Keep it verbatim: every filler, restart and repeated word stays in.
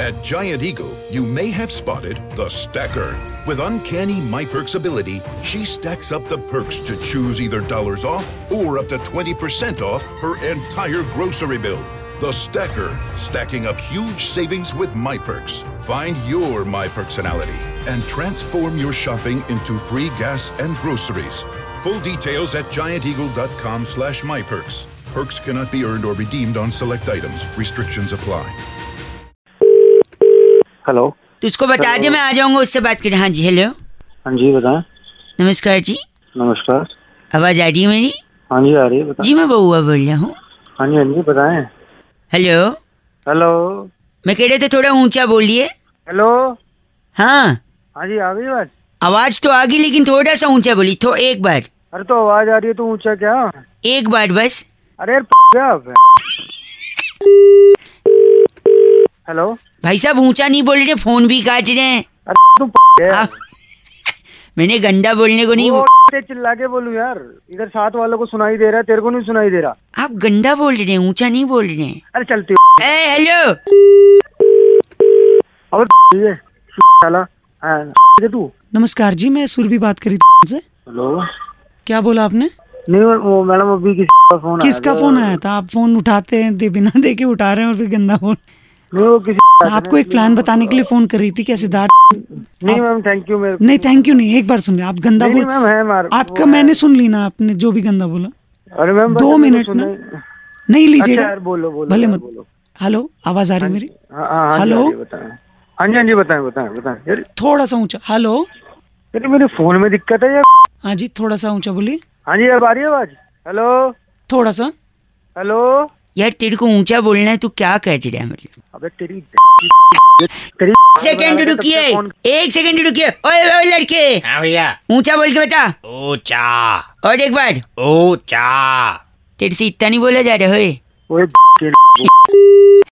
At Giant Eagle, you may have spotted the stacker. With uncanny MyPerks ability, she stacks up the perks to choose either dollars off or up to twenty percent off her entire grocery bill. The stacker, stacking up huge savings with MyPerks. Find your My Personality and transform your shopping into free gas and groceries. Full details at giant eagle dot com slash my perks. Perks cannot be earned or redeemed on select items. Restrictions apply. Hello, तो उसको बता दे, मैं आ जाऊंगा उससे बात करें. हाँ जी, hello. हाँ जी बताएं. नमस्कार जी. नमस्कार. आवाज आ रही है मेरी? हाँ जी आ रही है, बताएं. जी मैं बउआ बोल रहा हूँ. हाँ जी हाँ जी बताएं. हेलो. हेलो. मैं कह रहे थे थोड़ा ऊंचा बोलिए. हेलो. हाँ हाँ जी आ गई बात. आवाज तो आ गई लेकिन थोड़ा सा ऊंचा बोली. तो एक बार. अरे तो आवाज आ रही है तो ऊंचा क्या? एक बार बस. अरे यार क्या आप? हेलो. भाई साहब ऊंचा नहीं बोल रहे, फोन भी काट रहे हैं. अरे तुम आप- मैंने गंदा बोलने को नहीं. चिल्ला के बोलूं यार, इधर साथ वालों को सुनाई दे रहा है, तेरे को नहीं सुनाई दे रहा. आप गंदा बोल रहे हैं, ऊंचा नहीं बोल रहे हैं. अरे चलती ए, हेलो. अब साला तू. नमस्कार जी, मैं सुरभि बात करी थी से. हेलो. क्या बोला आपने? नहीं वो मैडम अभी किसी का फोन आया. किसका फोन आया था? आप फोन उठाते हैं, दे बिना दे के उठा रहे हैं और फिर गंदा फोन. नहीं वो किसी आपको एक प्लान बताने के लिए फोन कर रही थी क्या सिद्धार्थ? नहीं मैम थैंक यू. मेरे नहीं थैंक यू नहीं, एक बार सुन. आप गंदा बोल. मैम है मार आपका मैंने सुन ली ना, आपने जो भी गंदा बोला. अरे मैम दो मिनट ना नहीं लीजिएगा. अच्छा बोलो बोलो भले मत. बोलो. हेलो, आवाज आ रही है मेरी? हेलो. हाँ जी हाँ जी बताएं बताएं बताएं. थोड़ा सा ऊंचा. हेलो. अरे मेरे फोन में दिक्कत है यार. हाँ जी थोड़ा सा ऊंचा बोलिए. हाँ जी अब आ रही है आवाज. हेलो. थोड़ा सा. हेलो. यार तेरे को ऊंचा बोलना है, तू क्या कह रहा है? मतलब अबे तेरी तेरी सेकंड रुकिए, एक सेकंड रुकिए. ओए ओए लड़के. हाँ भैया. ऊंचा बोल के बता. ऊंचा. और एक बार. ऊंचा. तेरे से इतना नहीं बोला जा रहा है. ओए